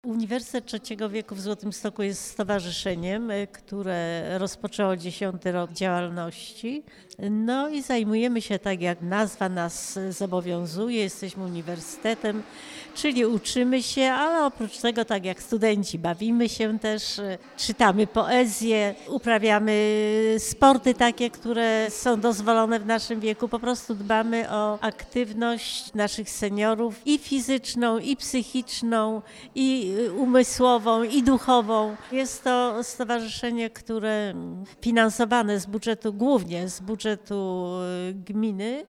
Uniwersytet Trzeciego Wieku w Złotymstoku jest stowarzyszeniem, które rozpoczęło 10. rok działalności. No i zajmujemy się, tak jak nazwa nas zobowiązuje, jesteśmy uniwersytetem, czyli uczymy się, ale oprócz tego, tak jak studenci, bawimy się też, czytamy poezję, uprawiamy sporty takie, które są dozwolone w naszym wieku. Po prostu dbamy o aktywność naszych seniorów i fizyczną, i psychiczną, i umysłową, i duchową. Jest to stowarzyszenie, które finansowane z budżetu, głównie z budżetu gminy.